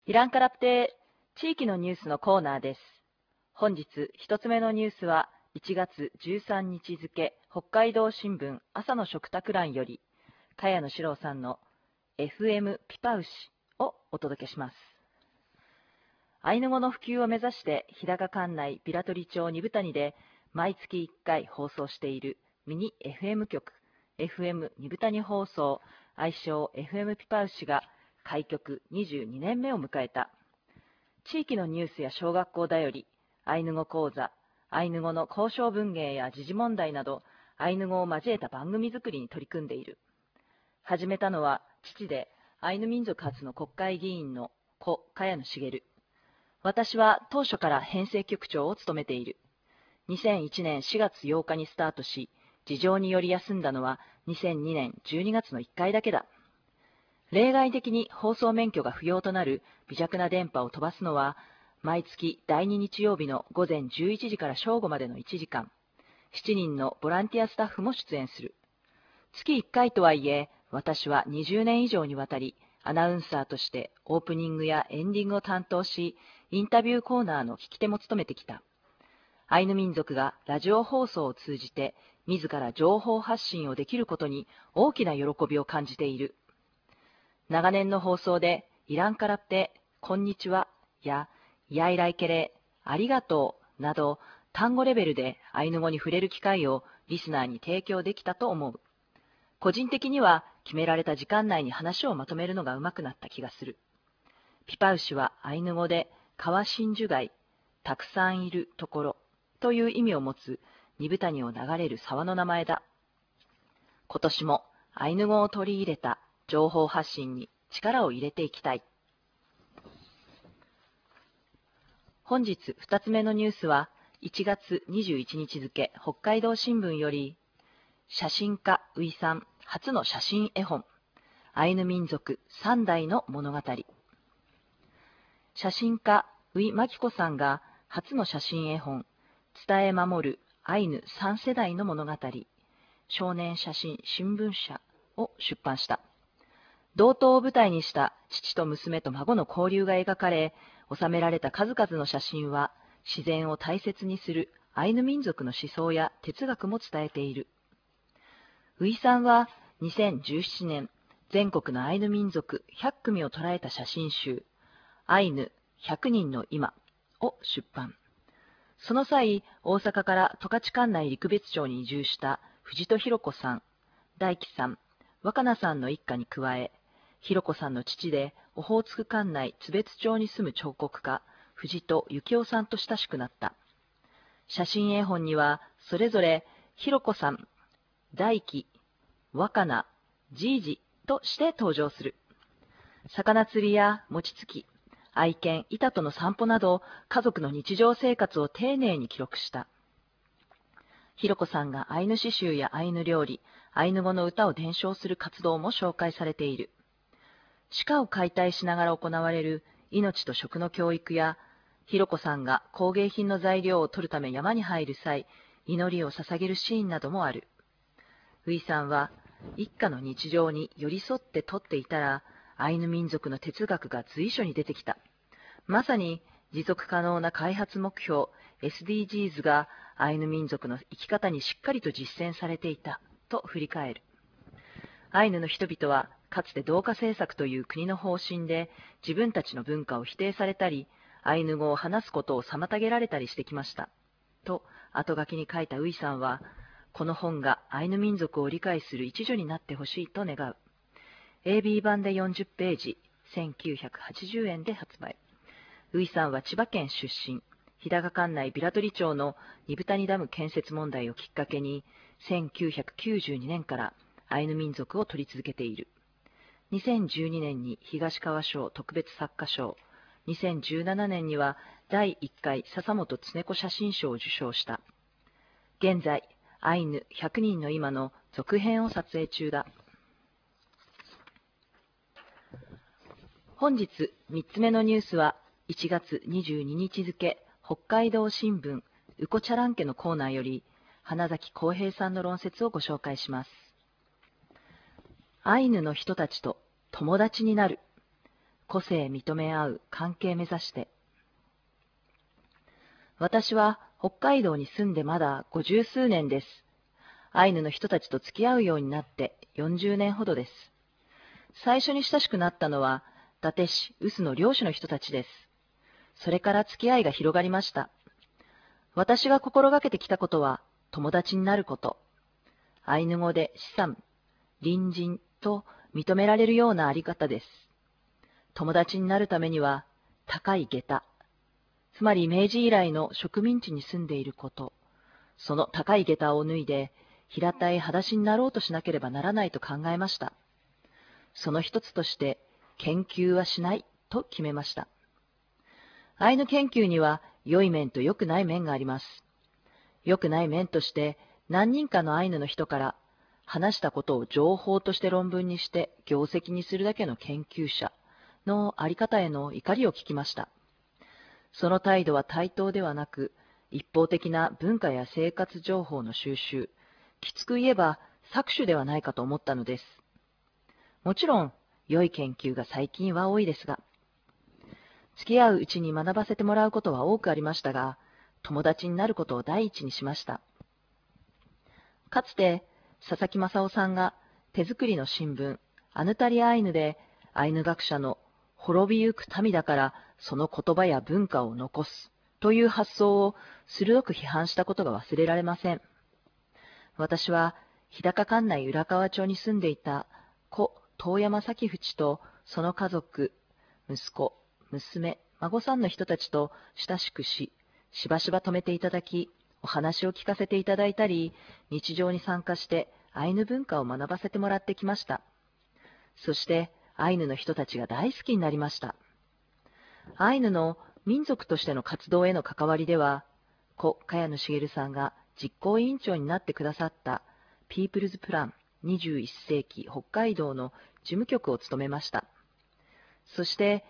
イランカラプテ地域のニュースのコーナーです。本日一つ目のニュースは1月13日付北海道新聞朝の食卓欄より茅野史郎さんの FM ピパウシをお届けします。アイヌ語の普及を目指して日高管内平取町二部谷で毎月1回放送しているミニ FM 局 FM 二部谷放送愛称 FM ピパウシが開局22年目を迎えた。地域のニュースや小学校だより、アイヌ語講座、アイヌ語の交渉文芸や時事問題など、アイヌ語を交えた番組作りに取り組んでいる。始めたのは父で、アイヌ民族初の国会議員の故茅野茂。私は当初から編成局長を務めている。2001年4月8日にスタートし、事情により休んだのは2002年12月の1回だけだ。例外的に放送免許が不要となる微弱な電波を飛ばすのは、毎月第2日曜日の午前11時から正午までの1時間、7人のボランティアスタッフも出演する。月1回とはいえ、私は20年以上にわたり、アナウンサーとしてオープニングやエンディングを担当し、インタビューコーナーの聞き手も務めてきた。アイヌ民族がラジオ放送を通じて、自ら情報発信をできることに大きな喜びを感じている。長年の放送で、イランカラプテ、こんにちは、や、イヤイライケレ、ありがとう、など、単語レベルでアイヌ語に触れる機会をリスナーに提供できたと思う。個人的には、決められた時間内に話をまとめるのが上手くなった気がする。ピパウシはアイヌ語で、川真珠街、たくさんいるところ、という意味を持つ、二部谷を流れる沢の名前だ。今年もアイヌ語を取り入れた、情報発信に力を入れていきたい。本日2つ目のニュースは1月21日付北海道新聞より写真家ウイさん初の写真絵本アイヌ民族3代の物語。写真家ウイマキコさんが初の写真絵本伝え守るアイヌ3世代の物語少年写真新聞社を出版した。道東を舞台にした父と娘と孫の交流が描かれ、収められた数々の写真は、自然を大切にするアイヌ民族の思想や哲学も伝えている。ウイさんは2017年、全国のアイヌ民族100組を捉えた写真集、アイヌ100人の今を出版。その際、大阪から十勝管内陸別町に移住した藤戸弘子さん、大樹さん、若菜さんの一家に加え、弘子さんの父で、オホーツク管内津別町に住む彫刻家、藤戸幸雄さんと親しくなった。写真絵本には、それぞれ、弘子さん、大樹、若菜、じいじとして登場する。魚釣りや餅つき、愛犬、板との散歩など、家族の日常生活を丁寧に記録した。弘子さんがアイヌ刺繍やアイヌ料理、アイヌ語の歌を伝承する活動も紹介されている。鹿を解体しながら行われる命と食の教育や、弘子さんが工芸品の材料を取るため山に入る際、祈りを捧げるシーンなどもある。ウイさんは、一家の日常に寄り添って撮っていたら、アイヌ民族の哲学が随所に出てきた。まさに持続可能な開発目標 SDGs がアイヌ民族の生き方にしっかりと実践されていたと振り返る。アイヌの人々はかつて同化政策という国の方針で自分たちの文化を否定されたり、アイヌ語を話すことを妨げられたりしてきました。と後書きに書いたウイさんは、この本がアイヌ民族を理解する一助になってほしいと願う。AB 版で40ページ、1980円で発売。ウイさんは千葉県出身、日高管内平取町の二部谷ダム建設問題をきっかけに、1992年からアイヌ民族を取り続けている。2012年に東川賞特別作家賞、2017年には第1回笹本恒子写真賞を受賞した。現在、アイヌ100人の今の続編を撮影中だ。本日3つ目のニュースは、1月22日付北海道新聞ウコチャラン家のコーナーより、花崎浩平さんの論説をご紹介します。アイヌの人たちと友達になる。 個性認め合う関係目指して。私は北海道に住んでまだ50数年です。アイヌの人たちと付き合うようになって40年ほどです。最初に親しくなったのは、伊達市、臼の漁師の人たちです。それから付き合いが広がりました。私が心がけてきたことは、友達になること。アイヌ語で資産、隣人と認められるようなあり方です。友達になるためには、高い下駄、つまり明治以来の植民地に住んでいること、その高い下駄を脱いで、平たい裸足になろうとしなければならないと考えました。その一つとして、研究はしないと決めました。アイヌ研究には良い面と良くない面があります。良くない面として、何人かのアイヌの人から話したことを情報として論文にして業績にするだけの研究者のあり方への怒りを聞きました。その態度は対等ではなく、一方的な文化や生活情報の収集、きつく言えば搾取ではないかと思ったのです。もちろん、良い研究が最近は多いですが、付き合ううちに学ばせてもらうことは多くありましたが、友達になることを第一にしました。かつて、佐々木正夫さんが手作りの新聞、アヌタリアイヌで、アイヌ学者の滅びゆく民だからその言葉や文化を残すという発想を鋭く批判したことが忘れられません。私は日高管内浦河町に住んでいた故遠山崎淵とその家族、息子、娘、孫さんの人たちと親しくし、しばしば泊めていただき、お話を聞かせていただいたり、日常に参加してアイヌ文化を学ばせてもらってきました。そしてアイヌの人たちが大好きになりました。アイヌの民族としての活動への関わりでは、故茅野茂さんが実行委員長になってくださったピープルズプラン21世紀北海道の事務局を務めました。そして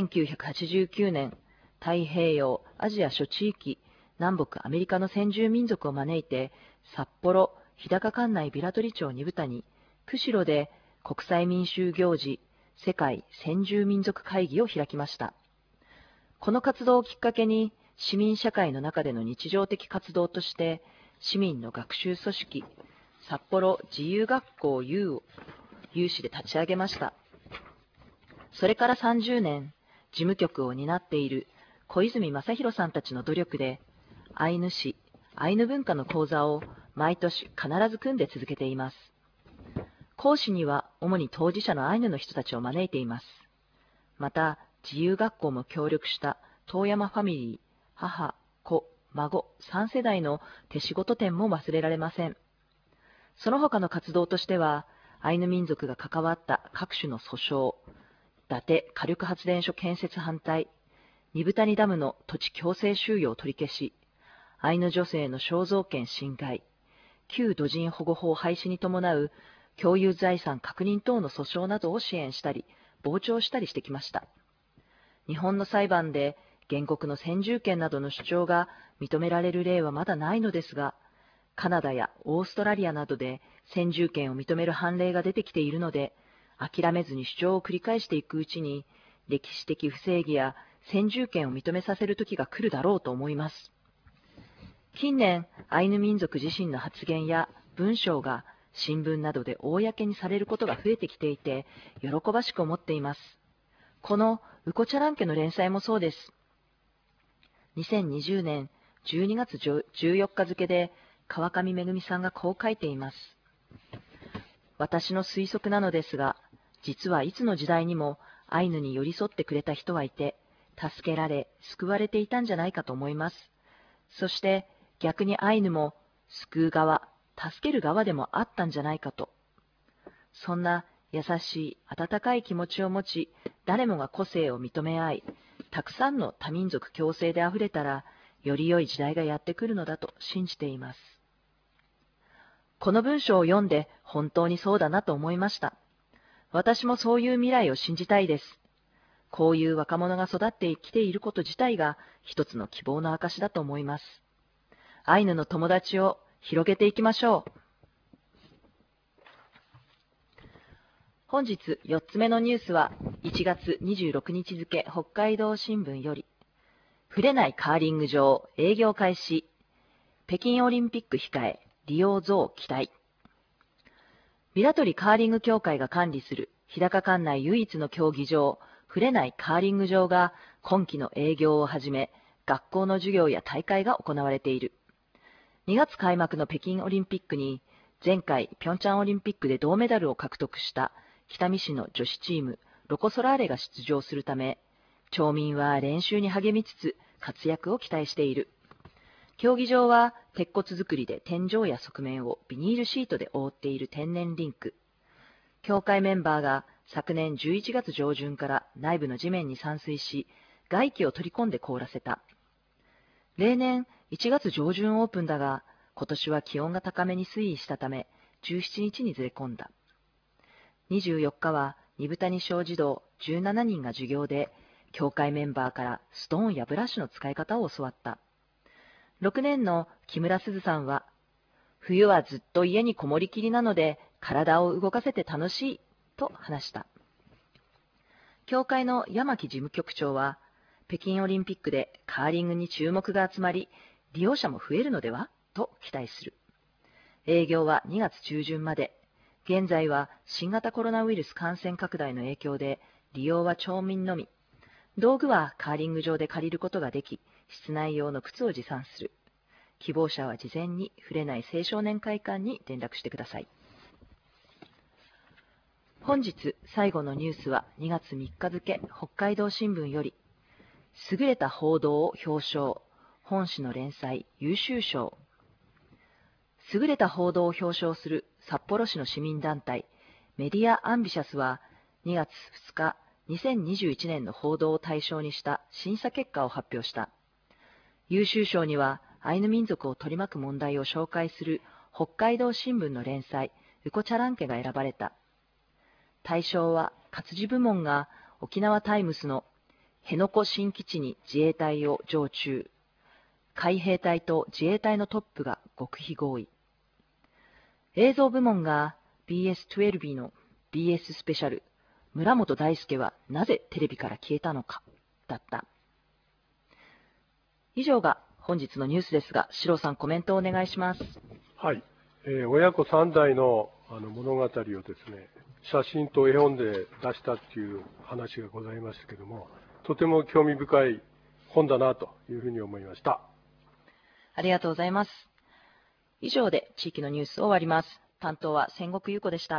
1989年、太平洋、アジア諸地域、南北アメリカの先住民族を招いて、札幌、日高管内平取町二部に、釧路で国際民衆行事、世界先住民族会議を開きました。この活動をきっかけに、市民社会の中での日常的活動として、市民の学習組織、札幌自由学校 U を有志で立ち上げました。それから30年、事務局を担っている小泉正弘さんたちの努力で、アイヌ史、アイヌ文化の講座を毎年必ず組んで続けています。講師には主に当事者のアイヌの人たちを招いています。また、自由学校も協力した遠山ファミリー、母、子、孫、3世代の手仕事展も忘れられません。その他の活動としては、アイヌ民族が関わった各種の訴訟、伊達火力発電所建設反対、二部谷ダムの土地強制収用取り消し、アイヌ女性の肖像権侵害、旧土人保護法廃止に伴う共有財産確認等の訴訟などを支援したり、傍聴したりしてきました。日本の裁判で原告の先住権などの主張が認められる例はまだないのですが、カナダやオーストラリアなどで先住権を認める判例が出てきているので、諦めずに主張を繰り返していくうちに、歴史的不正義や先住権を認めさせる時が来るだろうと思います。近年、アイヌ民族自身の発言や文章が新聞などで公にされることが増えてきていて、喜ばしく思っています。このウコチャラン家の連載もそうです。2020年12月14日付で川上めぐみさんがこう書いています。私の推測なのですが、実はいつの時代にもアイヌに寄り添ってくれた人はいて、助けられ、救われていたんじゃないかと思います。そして逆にアイヌも救う側、助ける側でもあったんじゃないかと。そんな優しい、温かい気持ちを持ち、誰もが個性を認め合い、たくさんの多民族共生であふれたら、より良い時代がやってくるのだと信じています。この文章を読んで本当にそうだなと思いました。私もそういう未来を信じたいです。こういう若者が育ってきていること自体が一つの希望の証だと思います。アイヌの友達を広げていきましょう。 本日4つ目のニュースは、1月26日付北海道新聞より、触れないカーリング場営業開始、北京オリンピック控え、利用増期待。平取カーリング協会が管理する日高管内唯一の競技場、触れないカーリング場が今期の営業を始め、学校の授業や大会が行われている。2月開幕の北京オリンピックに、前回ピョンチャンオリンピックで銅メダルを獲得した北見市の女子チームロコ・ソラーレが出場するため、町民は練習に励みつつ活躍を期待している。競技場は鉄骨造りで天井や側面をビニールシートで覆っている天然リンク。協会メンバーが昨年11月上旬から内部の地面に散水し、外気を取り込んで凍らせた。例年1月上旬オープンだが、今年は気温が高めに推移したため、17日にずれ込んだ。24日は二豚に小児童17人が授業で、協会メンバーからストーンやブラシの使い方を教わった。6年の木村すずさんは、冬はずっと家にこもりきりなので体を動かせて楽しいと話した。協会の山木事務局長は、北京オリンピックでカーリングに注目が集まり、利用者も増えるのではと期待する。営業は2月中旬まで。現在は新型コロナウイルス感染拡大の影響で利用は町民のみ。道具はカーリング場で借りることができ、室内用の靴を持参する。希望者は事前に触れない青少年会館に連絡してください。本日最後のニュースは2月3日付北海道新聞より、優れた報道を表彰、本誌の連載優秀賞。優れた報道を表彰する札幌市の市民団体メディアアンビシャスは2月2日、2021年の報道を対象にした審査結果を発表した。優秀賞にはアイヌ民族を取り巻く問題を紹介する北海道新聞の連載ウコチャランケが選ばれた。対象は活字部門が沖縄タイムスの辺野古新基地に自衛隊を常駐、海兵隊と自衛隊のトップが極秘合意。映像部門が BS12 の BS スペシャル、村本大輔はなぜテレビから消えたのか、だった。以上が本日のニュースですが、四郎さんコメントをお願いします。 はい。親子3代の物語をですね、写真と絵本で出したっていう話がございましたけども、とても興味深い本だなというふうに思いました。 ありがとうございます。以上で地域のニュースを終わります。担当は千石優子でした。